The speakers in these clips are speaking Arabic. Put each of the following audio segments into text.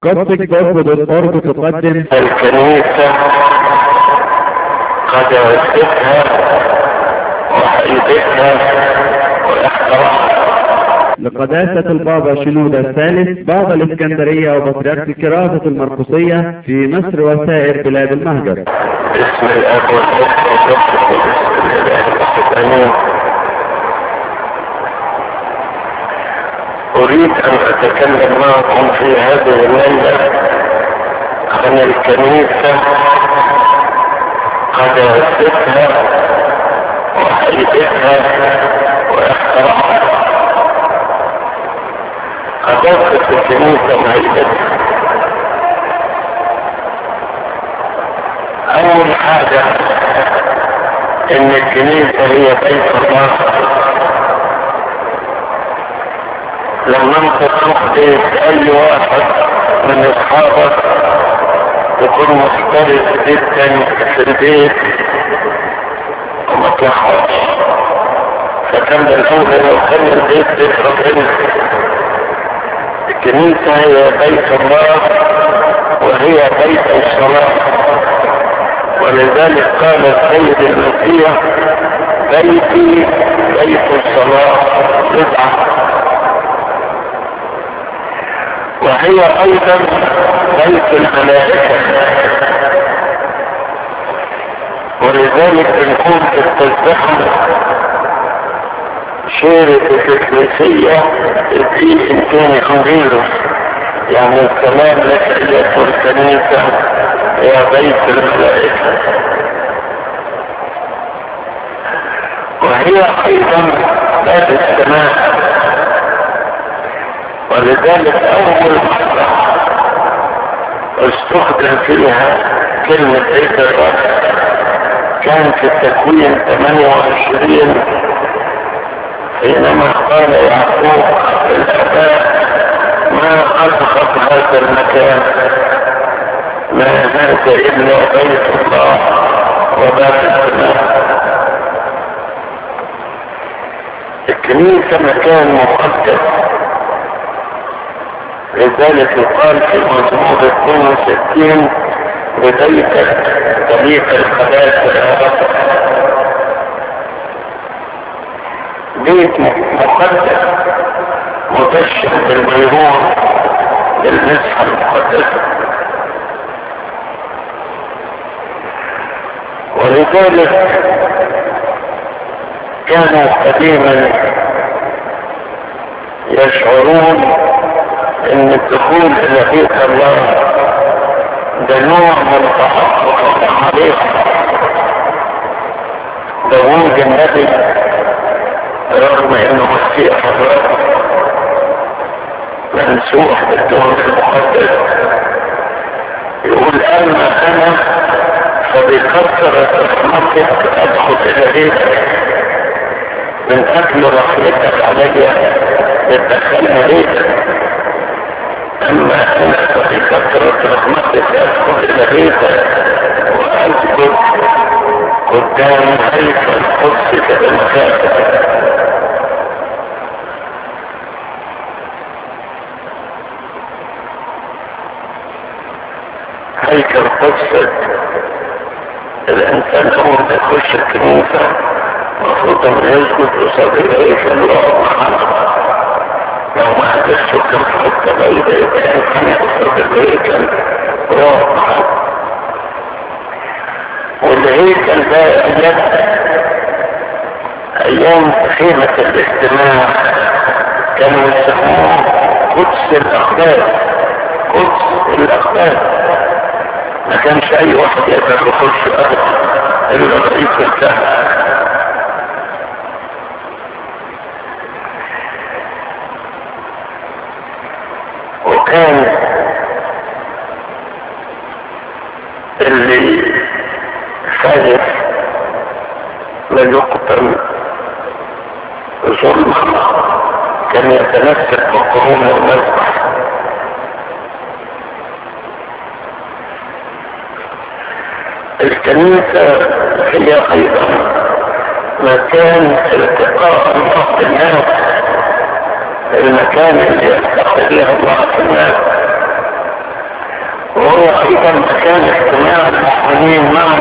قصة.org تقدم الكنيسة قد عزتها وحيدتها واحترمها لقداسة البابا شنودة الثالث بابا الإسكندرية وبطريرك كراسة المرقسية في مصر وسائر بلاد المهجر. باسم الاب والابن والروح القدس الاله امين. اريد ان اتكلم معكم في هذه الليلة عن الكنيسة قد عزتها وحيدتها واحترمها. أضافت الكنيسة وهيئتها. أول حاجة إن الكنيسة هي بيت الله. لما أنت تروح بيت أي واحد من أصحابك تكون مختلف جدا في البيت وما تلاحظش، فكان الأول لو كان البيت بيت ربنا. الكنيسة هي بيت الله وهي بيت الصلاة، ولذلك قال السيد المسيح بيتي بيت الصلاة بدعة، وهي أيضا بيت الملائكة. ولذلك بنكون في التسبيحة شيرة الكنيسية في إمكان غيره، يعني الكلام لك أيها الكنيسة يا بيت الملائكة، وهي أيضا باب السماء. ولذلك أول مرة استخدم فيها كلمة بيت الرب كان في التكوين 28 حينما قال يعقوب الآباء ما أرخص هذا المكان، ما هذا إلا بيت الله وباب السماء. الكنيسة مكان مقدس، لذلك يقال في مزمور 62 ببيتك طريق القداسة يا رب. بيت مقدس مبشر بالميرون بالمسحة المقدسة. ولذلك كانوا قديما يشعرون ان الدخول الى بيت الله ده نوع من تحقق الحقيقة. داوود النبي رغم انه مسيح الرب منسوح بالدور المقدس يقول اما انا فبكثرة رحمتك ادخل الى بيتك، من اجل رحمتك علي ادخلنا بيتك. اما انا فبكثرة رحمتك ادخل الى بيتك واسجد قدام هيكل قدسك بمكانك. هيكل قدسك الانسان اول ما يخش الكنيسة المفروض انه يسجد قصاد الهيكل ويقف محله. لو ما قدرش كم حتة بعيدة يبقى الانسان يقصد الهيكل ويقف محله. والهيكل ده ايام خيمة الاجتماع كانوا يسموه قدس الاقداس. قدس الاقداس ما كانش اي واحد يقدر يخش ابدا الا رئيس الكهنة. وكان اللي خالف لا يقتل ظلما كان يتمسك بقرون المذبح. الكنيسة هي ايضا مكان التقاء الله بالناس، المكان اللي يلتقي فيه الله بالناس. وأيضا مكان اجتماع المؤمنين معا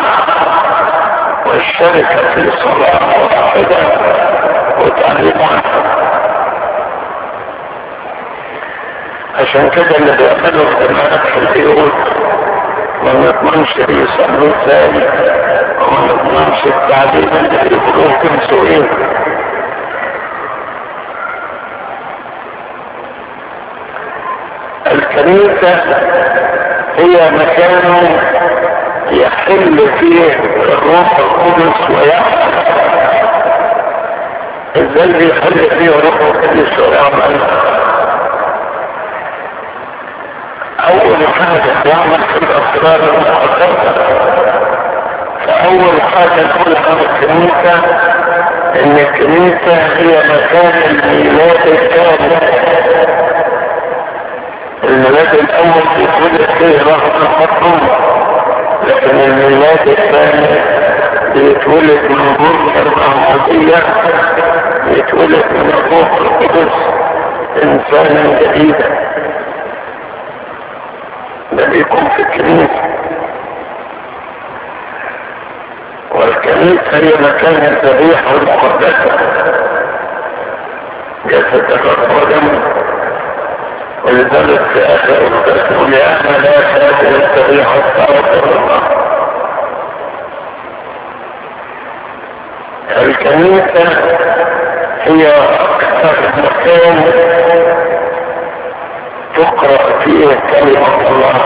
والشركة في صلاة واحدة وتعليم عنها. عشان كده اللي بيعملوا اجتماعات في البيوت ما نضمنش بيصلوا ازاي وما نضمنش التعليم اللي بيقولوه تنسوا ايه. الكنيسة هي مكان يحل فيه الروح القدس ويحل. ازاي بيحل فيه الروح القدس ويعمل؟ اول حاجة يعمل في الاسرار المقدسة. فاول حاجة نقولها في الكنيسة ان الكنيسة هي مكان الميلاد الثاني. الميلاد الاول بيتولد فيه رغم الخطوة، لكن الميلاد الثاني بيتولد من روح الرحمانية، بيتولد من الروح القدس انسانا جديدا. ده بيكون في الكنيسة. والكنيسة هي مكان الذبيحة المقدسة، جسد الرب ودمه. ولذلك في آخر الرسول أنا لا هذه الذبيحة استغفر الله. الكنيسة هي أكثر مكان تقرأ فيه كلمة الله.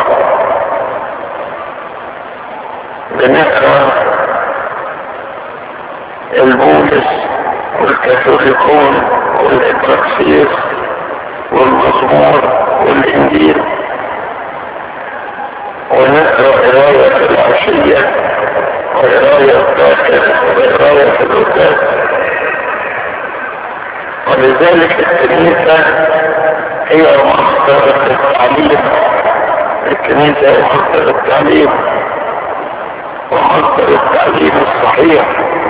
بنقرأ البولس والكاثوليكون والإبراكسيس والمزمور والإنجيل، ونقرأ قراية العشية وقراية الباكر وقراية القداس. ولذلك الكنيسة هي مصدر التعليم. الكنيسة هي مصدر التعليم ومصدر التعليم الصحيح.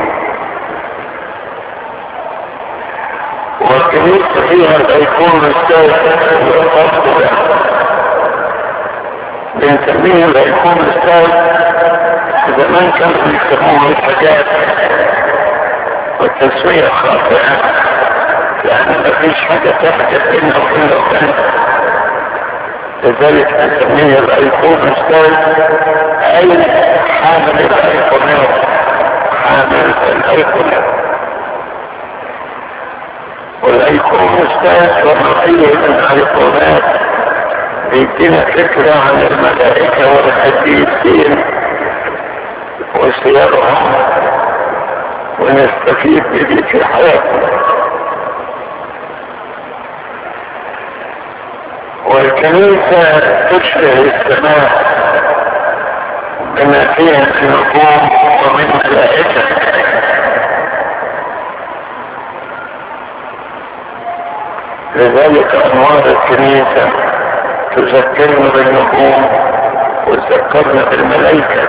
والكنيسة فيها الأيقون الثالث والفضل. بنسميه الأيقون الثالث. زمان كانوا بيسموه الحاجات والتسوية خاطئة، لأن مفيش حاجة تحدث بينه وبين ربنا. لذلك نسميه الأيقون الثالث، أي حامل الأيقونات، حامل الأيقونات. والأيقون الثالث والرقية من الأيقونات بيدينا فكرة عن الملائكة والقديسين وسيرهم، ونستفيد به في حياتنا. والكنيسة تشبه السماء بما فيها من نجوم ومن ملائكة. لذلك أنوار الكنيسة تذكرنا بالنجوم وتذكرنا بالملائكة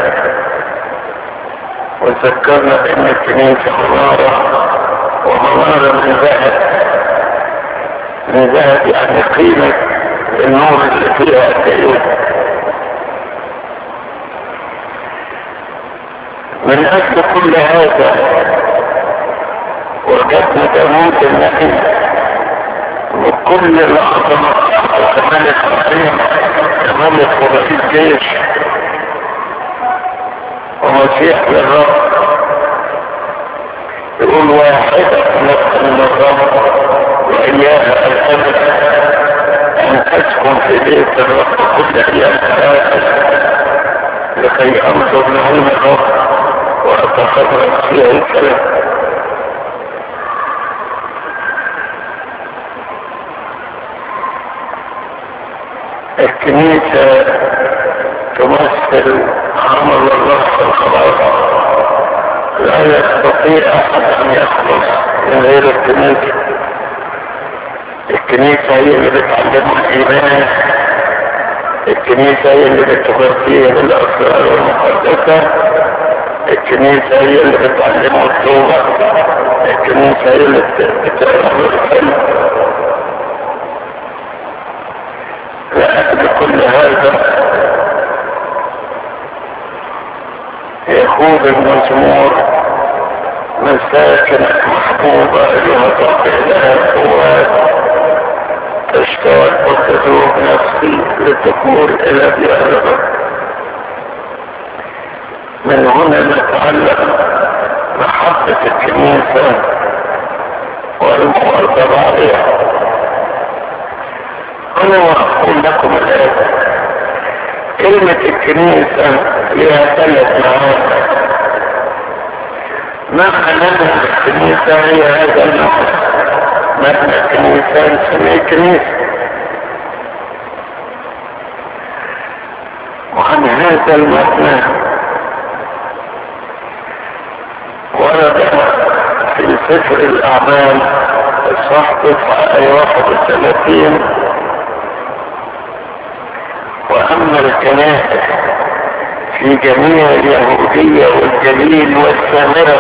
وتذكرنا بأن الكنيسة منارة، ومنارة من ذهب. من ذهب يعني قيمة النور اللي فيها الدليل. من أجل كل هذا وجدنا داوود النبي وكل العظمة كملك عظيم، كملك ورئيس جيش ومسيح للرب، يقول واحدة نفس من الرب وإياها الأمل أن تسكن في بيت الرب كل أيام حياتك لكي أنظر نعيم الرب وأتخرج فيها الكلام. الكنيسة تمثل عمل الله في الخلاص. لا يستطيع أحد أن يخلص من غير الكنيسة. الكنيسة هي اللي بتعلمه الإيمان، الكنيسة هي اللي بتغطيه بالأسرار المقدسة، الكنيسة هي اللي بتعلمه التوبة، الكنيسة هي اللي بتعلمه الحلم. لأجل كل هذا يقول المزمور: مساكنك محبوبة أيها الرب إله القوات، تشتاق وتذوب نفسي لتقول إلى ديار الرب. من هنا نتعلم محبة الكنيسة والمواظبة عليها. أنا أقول لكم الآن: كلمة الكنيسة لها 3 معاني. معنى الكنيسة هي هذا المعنى، مبنى الكنيسة نسميه كنيسة. وعن هذا المبنى ورد في سفر الأعمال الصح 31: وأما الكنائس في جميع اليهودية والجليل والسامرة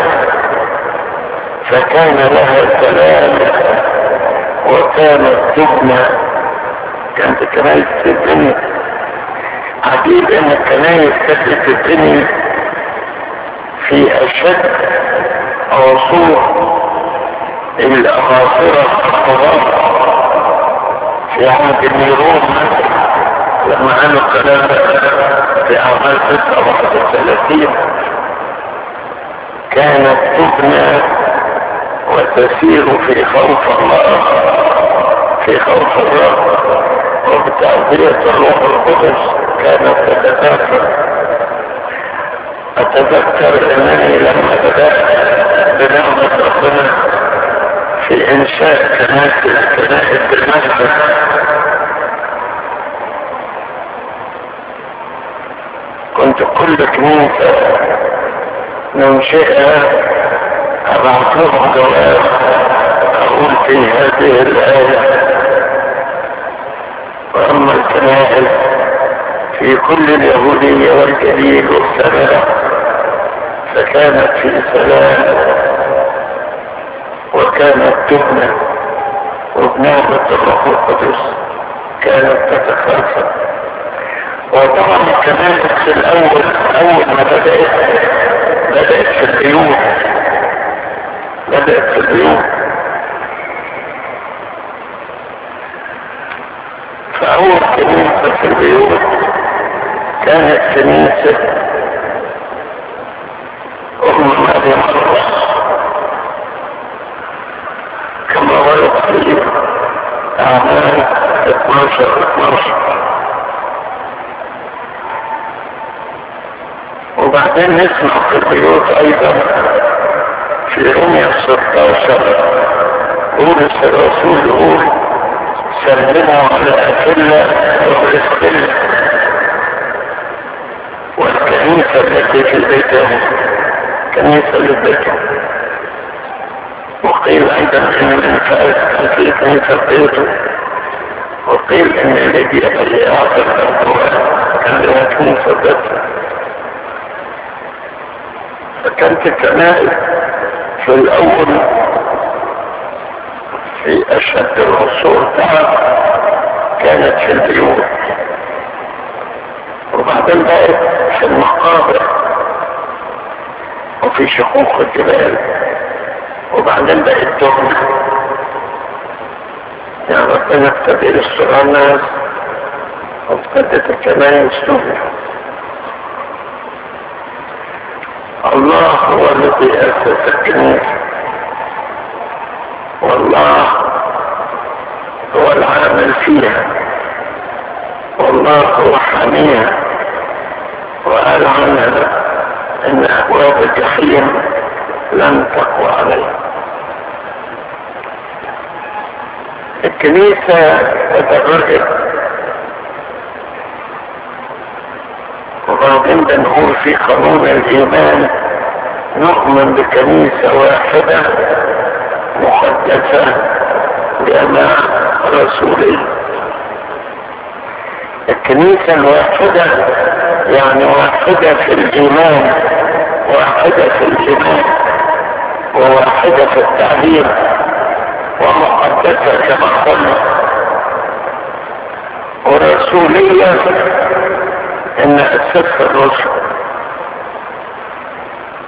فكان لها سلام وكانت تبنى. كانت الكنائس تبني. عجيب ان الكنائس كانت تبني في اشد عصور الاغاصرة القضاء في عهد نيرون لما عملوا الكلام في اعمال 36 كانت تبنى وتسير في خوف الله، في خوف الله وبتعبير الروح القدس كانت تتكاثر. اتذكر انني لما بدأت بنعمة ربنا في انشاء كنائس المسجد كنت كل كنيسة ننشئها ابعث لهم جواب اقول في هذه الآية: واما الكنائس في كل اليهودية والجليل والسامرة فكانت في سلام وكانت تبنى وبنعمة الروح القدس كانت تتخلص. وطبعا الكنائس في الاول اول ما بدأت في البيوت، بدأت في البيوت. فأول كنيسة في البيوت كانت كنيسة مريم الرسول كما ورد في أعمال 12. وبعدين نسمع في البيوت أيضا في رمية 16 بولس الرسول يقول: سلموا على أكلة وبرسكلة. والكنيسة التي في بيتهم كنيسة لبيتهم. وقيل أيضا إن من فائد كان في كنيسة بيته، وقيل إن ليبيا اللي أعطى الأبواب كان لها كنيسة بيته. فكانت الكنائس في الأول في أشد العصور كانت في البيوت، وبعدين بقت في المقابر وفي شقوق الجبال، وبعدين بقت تبنى. يعني ربنا ابتدى يستر الناس وابتدت الكنائس تبنى. الله هو الذي أسس الكنيسة، والله هو العامل فيها، والله هو حاميها. وقال عنها ان ابواب الجحيم لن تقوى عليها. الكنيسة تدرجت، وبعدين بنقول في قانون الايمان نؤمن بكنيسة واحدة مقدسة جماعة رسولية. الكنيسة الواحدة يعني واحدة في الإيمان، واحدة في الإيمان، وواحدة في التعليم، ومقدسة كما قلنا، ورسولية إن أسسها الرسل.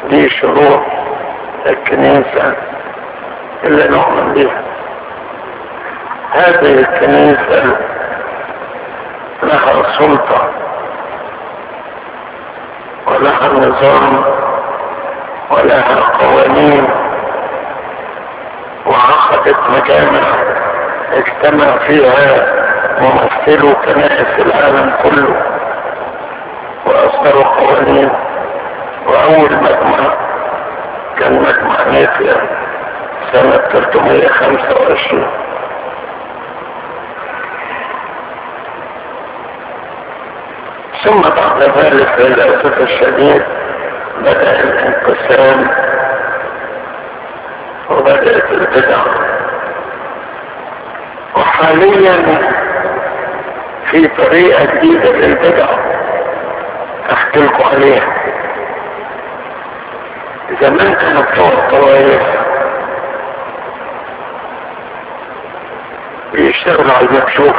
دي شروط الكنيسة اللي نؤمن بها. هذه الكنيسة لها سلطة ولها نظام ولها قوانين، وعقدت مجامع اجتمع فيها ممثلو كنائس العالم كله واصدروا قوانين. واول مجمع كان مجمع نيقيا سنة 325. ثم بعد ذلك للأسف الشديد بدأ الانقسام وبدأت البدع، وحاليا في طريقة جديدة للبدع احكي لكم عليها. زمان كانوا بتوع الطوائف بيشتغلوا على المكشوف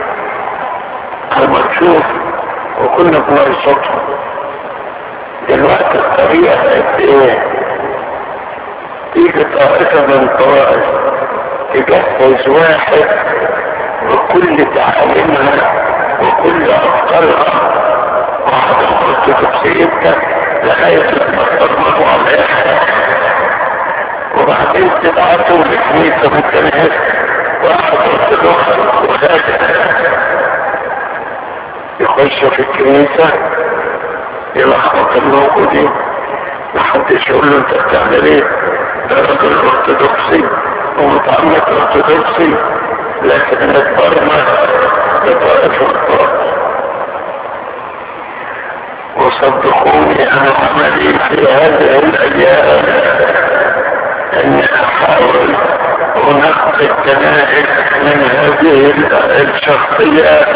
وكنا بنرصدهم. دلوقتي الطريقة بقت ايه؟ تيجي طائفة من الطوائف تجهز واحد وكل تعاليمها وكل افكارها وعدم تفسيرها لغاية لما تطبقوا عليها، وبعدين تبعتوا لكنيسة متنهز واحد ارتدوخ وهكذا. يخش في الكنيسة يلخبط الموجودين، محدش يقول له انت بتعمل ايه؟ ده راجل ارتدوكسي ومتعمد ارتدوكسي، لكن نتبرمج بطائف الطائف. وصدقوني انا عملي في هذه الايام اني احاول انقذ الكنائس من هذه الشخصيات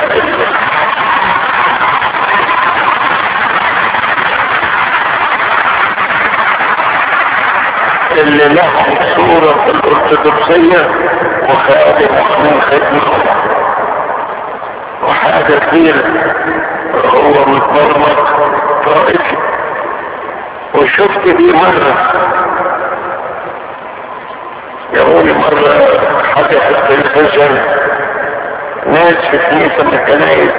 اللي لهم صورة الارتدوكسية وخارج من خدمة وحاجة كبيرة. هو متبرمج طائفي. وشفت دي مرة يقولي مرة حاجة في التلفزيون ناس في كنيسة من الكنائس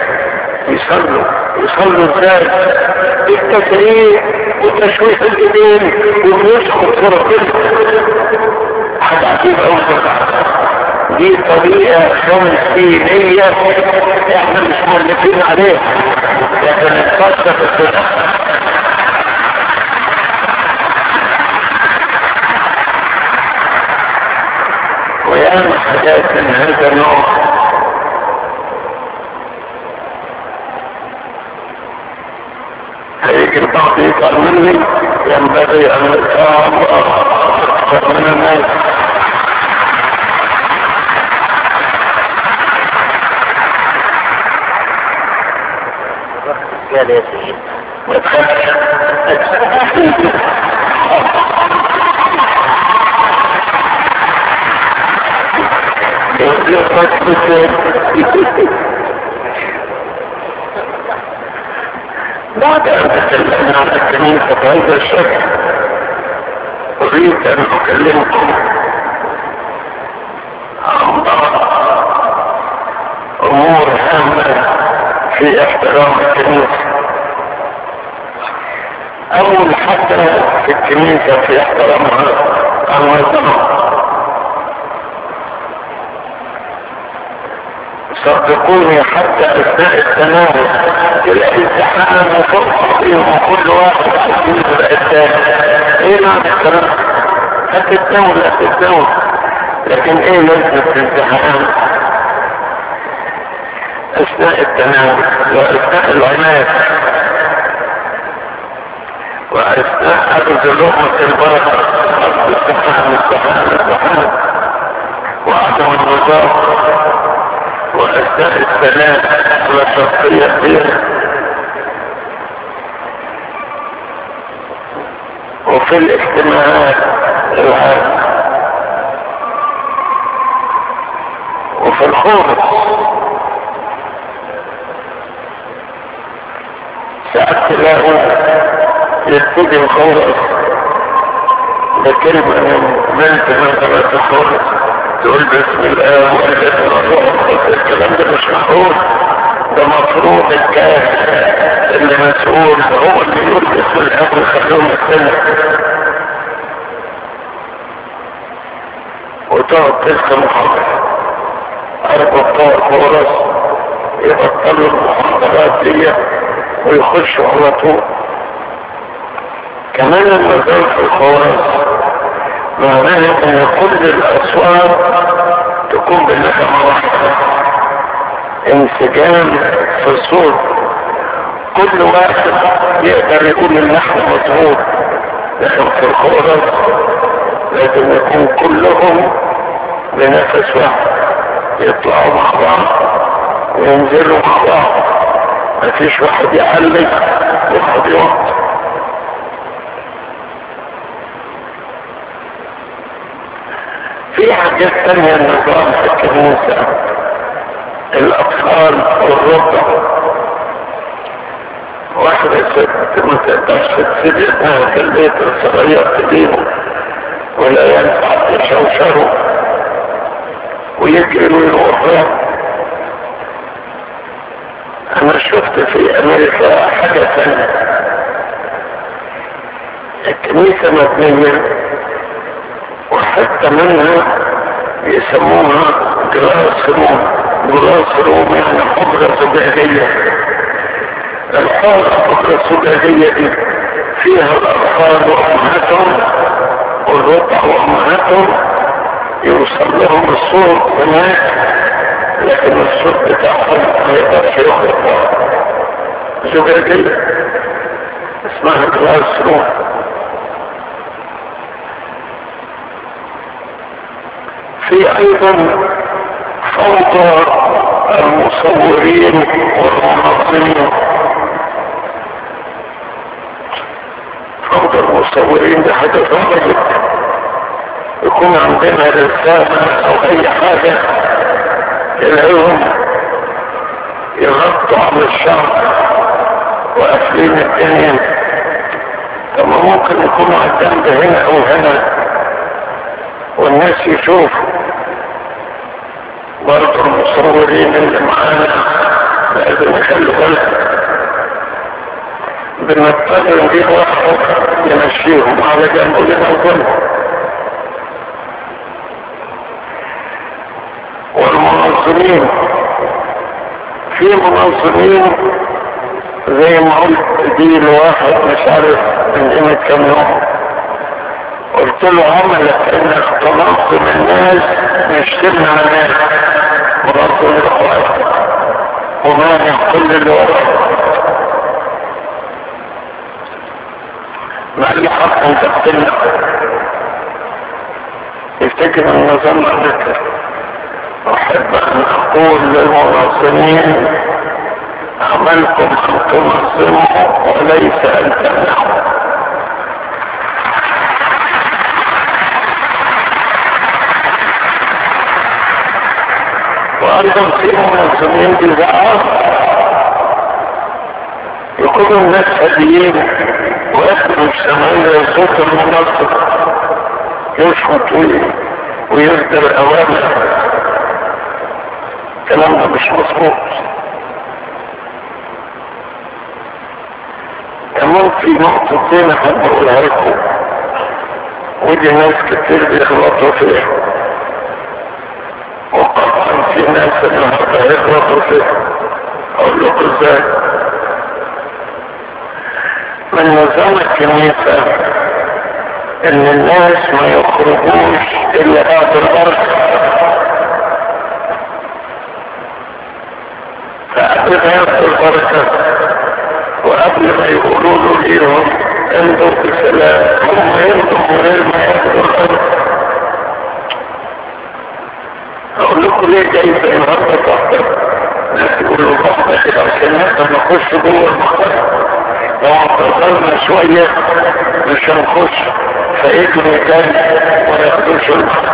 يصلوا ازاي؟ التسريح وتشويح الايدين وبيسقط فرقين. حاجة عجيبة اوصل. دي طريقة خمسينية احنا مش مؤلفين عليها، لكن انتصر في السنة. وياما حاجات من هذا النوع. هيجي البعض يسأل مني ينبغي ان نتعامل اكثر من الناس. قال يا سيدي بعد ان تكلمنا عن الكنيسة بهذا الشكل اريد ان اكلمكم عن امور هامة في احترام الكنيسة. اول حاجة في الكنيسة في احترامها النظام. صدقوني حتى اثناء التناول تلاقي ازدحام وفرصة فيهم وكل واحد عايزين يبقى الثاني. ايه معنى الكلام؟ هتتناول لكن ايه لازمة الازدحام اثناء التناول واثناء العناية واثناء اخذ لقمة البركة؟ الزحام وعدم النظام واثناء السلام على شخصية كبيرة. وفي الاجتماعات العامة وفي الخورس ساعات تلاقوا يبتدي الخورس ده كلمة من بنت مثلا تخلص تقول بسم الله والابن والروح القدس. الكلام ده مش معقول. ده مفروض الكاهن اللي مسؤول هو اللي يقول بسم الله ويخليهم يسلم، وتقعد تلك المحاضرة. أرجو بتوع الكورس يبطلوا المحاضرات دي ويخشوا على طول. كمان النظام في الكورس معناه ان كل الاصوات تكون بالنغمة واحدة، انسجام في الصوت، كل واحد يقدر يقول اللحن مظبوط. لكن في الكورس لازم يكون كلهم بنفس واحد، يطلعوا مع بعض وينزلوا مع بعض، مفيش واحد يعلق وواحد يوقف. في حاجات تانية النظام في الكنيسة، الأطفال والرضع. واحدة ست ما تقدرش تسيب ابنها في البيت الصغير تجيبه ولا ينفع تشوشره ويجري ويروح. أنا شفت في أمريكا حاجة تانية، الكنيسة مبنية وحتى منها يسموها جلاس روم. جلاس روم يعني حجرة زجاجية. الحجرة الزجاجية دي فيها الأطفال وأمهاتهم والرضع وأمهاتهم، يوصل لهم الصوت هناك، لكن الصوت بتاعهم ما يقدرش يخرج. زجاجية اسمها جلاس روم. في ايضا فوضى المصورين والمنظمين. فوضى المصورين ده حاجة صعبة جدا. يكون عندنا رسالة او اي حاجة يلاقيهم يغطوا على الشعب وقافلين الدنيا. طب ممكن يكونوا على الجنب هنا او هنا والناس يشوفوا. برضه المصورين اللي معانا لازم يخلوا بالهم. بنضطر نجيب واحد يمشيهم على جنب لنوزنهم. والمنظمين، في منظمين زي ما قلت دي لواحد مش عارف من قيمة كام يوم، قلت له عملك انك تنظم الناس مش تمنع الناس، منظم الاخوات ومانع كل اللي وراء. ما لي حق انت بتمنع. يفتكر النظام عندك. احب ان اقول للمنظمين عملكم ان تنظموا وليس ان تمنعوا. وايضا في منظمين بيزعقوا، يكونوا الناس هاديين واحنا مش سامعين صوت المنظم يشخط ويصدر اوامر. الكلام ده مش مظبوط. كمان في نقطتين احب اقولها لكم ودي ناس كتير بيغلطوا فيها، وقطعا في ناس النهارده يغلطوا فيها. اقول لكم ازاي. من نظام الكنيسة ان الناس ما يخرجوش الا بعد الارض، فقبل ما ياخدوا البركة وقبل ما يقولوا له ليهم انتوا بسلام هم يرضوا من غير ما ياخدوا الارض. اقول لكم ليه جاي في النهارده تحضر ناس يقولوا بحضر كده عشان نقدر نخش جوه المحضر. لو انتظرنا شوية مش هنخش فيجروا تاني وما ياخدوش المحضر.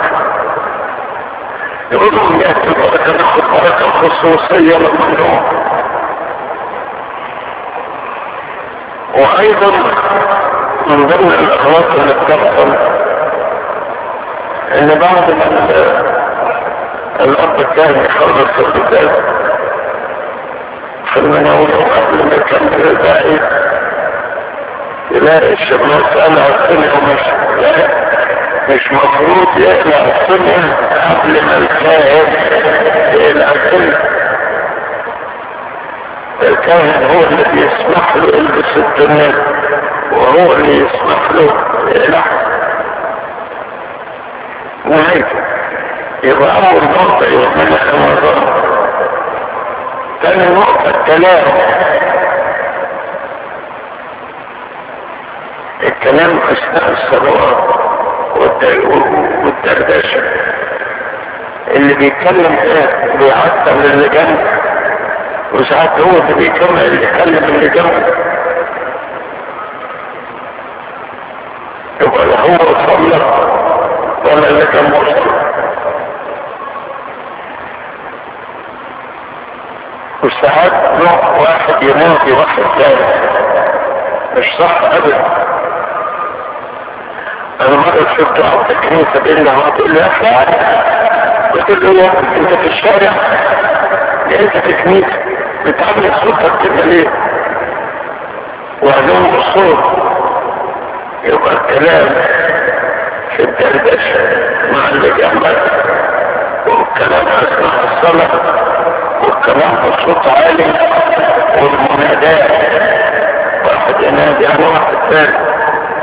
يقولوا ان يأتي البركة ناخد بركة خصوصية لما نروح. وايضا من ضمن الاغلاط اللي بتحصل ان بعد ما الاب كان يخلص الكتاب في المناولة وقبل ما يكمل الباقي يلاقي الشماس قلع السنة مش مفروض يقلع السنة قبل ما الكاهن يقلع السنة. الكاهن هو اللي يسمح له يلبس الدنيا وهو اللي يسمح له يقلع. نهاية يبقى أول نقطة يؤمنها رمضان. ثاني نقطة الكلام أثناء الصلوات والدردشة. اللي بيتكلم ده بيعطل اللي جنبه، وساعات هو اللي بيكمل اللي يكلم اللي جنبه. يبقى لا هو صلى ولا اللي جنبه صلى. وساعات نوع واحد ينادي واحد ثاني مش صح ابدا. انا مرة شفت عبد الكنيسة بيقول له تقول له يا اخي، قلت له يا انت في الشارع انت في كنيسة بتعمل صوتك كده ليه؟ وعلوم الصوت. يبقى الكلام في الدردشة مع اللي جنبك، والكلام اثناء الصلاة، والكلام بصوت عالي، والمنادات واحد ينادي على واحد ثاني.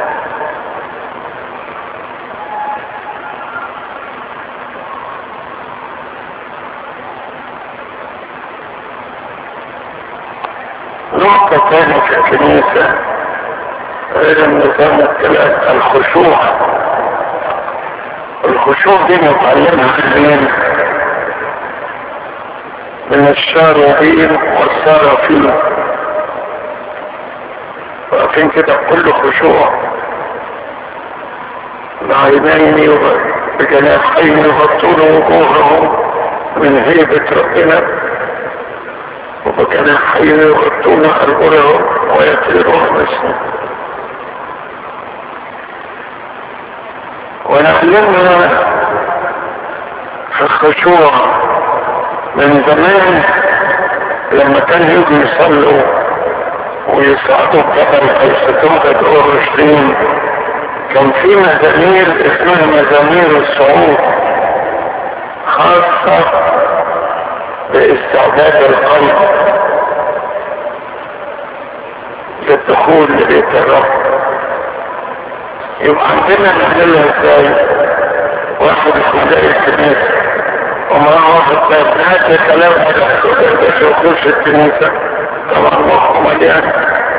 نقطة ثانية في الكنيسة غير النظام الثلاث، الخشوع. الخشوع دي متعلمها من الشارعين والصارفين، واقفين كده بكل خشوع بعينين بجناحين يغطون وجوههم من هيبة ربنا، وبجناحين يغطون أرجلهم ويطيرون باسمه. ونعلمنا في الخشوع من زمان لما كان يجوا يصلوا ويصعدوا الجبل حيث توجد اورشليم، كان في مزامير اسمها مزامير الصعود، خاصة باستعداد القلب للدخول لبيت الرب. يبقى عندنا نعملها ازاي؟ واحد يلاقي الكنيسة ومعاه واحد طيب هات كلام بس يخش الكنيسة، طبعا مخه مليان.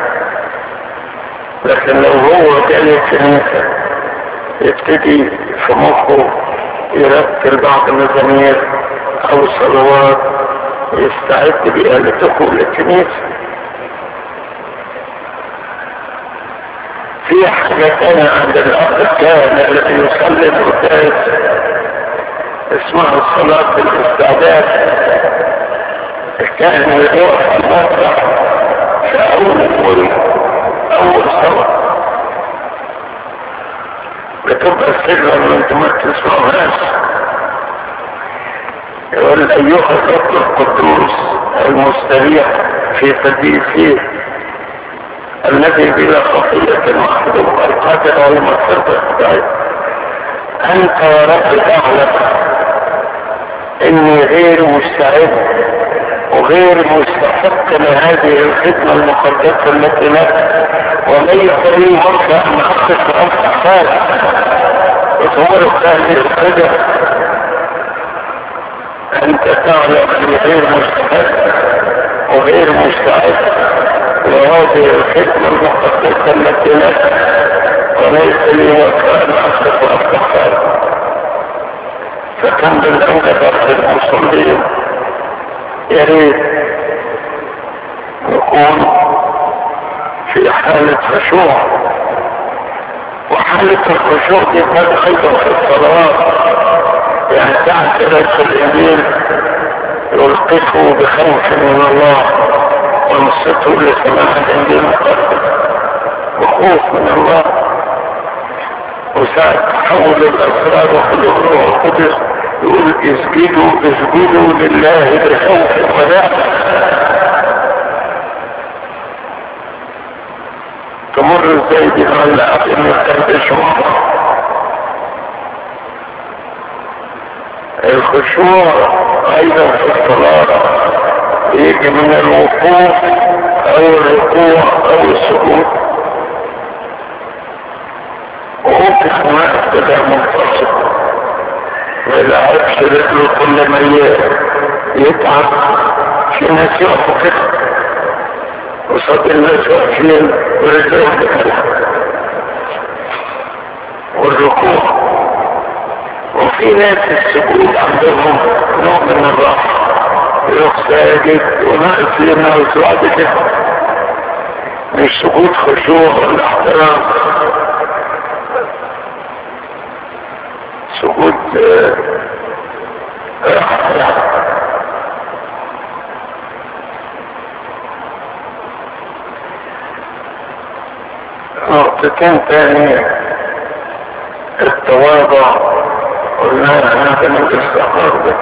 لكن لو هو جاي الكنيسة يبتدي في مخه يرتل بعض المزامير او صلوات يستعد بها لدخول الكنيسة. في حاجة تانية عند الأخ الكاهن الذي يصلي القداس اسمها الصلاة بالاستعداد. الكاهن يقف على المسرح في أول صلاة بتبقى سرا وانتم ما تسمعوهاش. يقول أيها الرب القدوس المستريح في قديسه الذي بلا خطيئة محدود القادر على المغفرة الخطايا، أنت يا رب تعلم إني غير مستعد وغير مستحق لهذه الخدمة المقدسة التي لك، وليس لي مرة أن أقف وأفتح فاك وتمرق هذه الخدمة. أنت تعلم أني غير مستحق وغير مستعد لهذه الخدمة المقدسة التي لك، وليس لي مرة أن أقف وأفتح فاك. فكان بالأولى بعض المصلين يريد يكون في حالة خشوع، وحالة الخشوع دي كانت أيضا في الصلوات. يعني ساعة يدخل الإنجيل يلقفه بخوف من الله ونصته لسماع الإنجيل المقدس بخوف من الله، وساعة تحول الأسرار وخلق الروح القدس يقول اسجدوا لله بخوف ورعب. تمر ازاي دي على عقل ما الخشوع ايضا في الصلاة يجي من الوقوف او الركوع او السجود، وقف واقف كده منتصف ما يلعبش رجله كل ما يتعب. في ناس يقفوا كده وصد الناس واقفين ورجلهم كده والركوع، وفي ناس السجود عندهم نوع من الراحة يروح ساجد وناقص يناقص بعد كده، مش سجود خشوع ولا احترام، سجود راحة. نقطتين تاني، التواضع قلنا هذا من الاستقرار،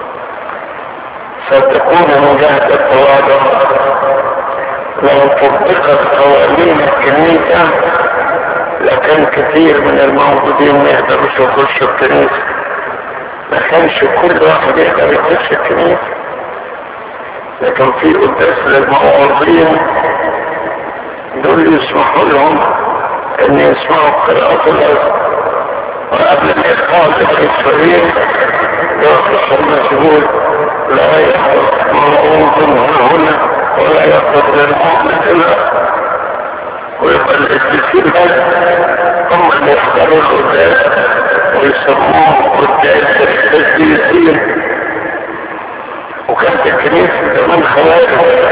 ستكون مجاهدة التواضع لو طبقت قوانين الكنيسة لكن كثير من الموجودين ما يقدروش يخشوا الكنيسة، ما كانش كل واحد يقدر يخش الكنيسة، لكن في قداس للمواعظين دول يسمحوا لهم ان يسمعوا قراءة الأذان، وقبل ما يدخلوا الإسرائيل يوقف المسؤول لا يحفظ موعوظ هنا ولا يحفظ للمؤمن هنا، ويبقى الإسرائيل هم اللي يحضروا القداس ويسموهم قداس التسديسين. وكانت الكنيسة زمان خوارج،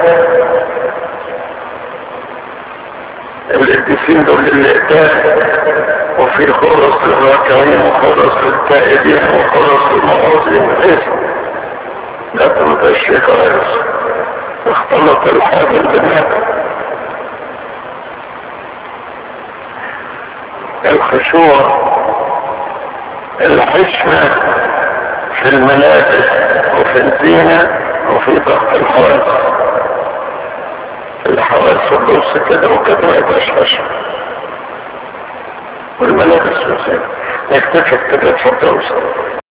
القديسين دول للإقدام، وفي خرص للراكعين وخرص للتائبين وخرص للمواظين الاسم، لا تنتشي خالص، اختلط الحاجة بالنسبة. الخشوع، الحشمة في الملابس وفي الزينة وفي ضغط الحواس واللبس كده وكده ما يبقاش خشم، والملابس والزينة. نكتفي كده، اتفضلوا.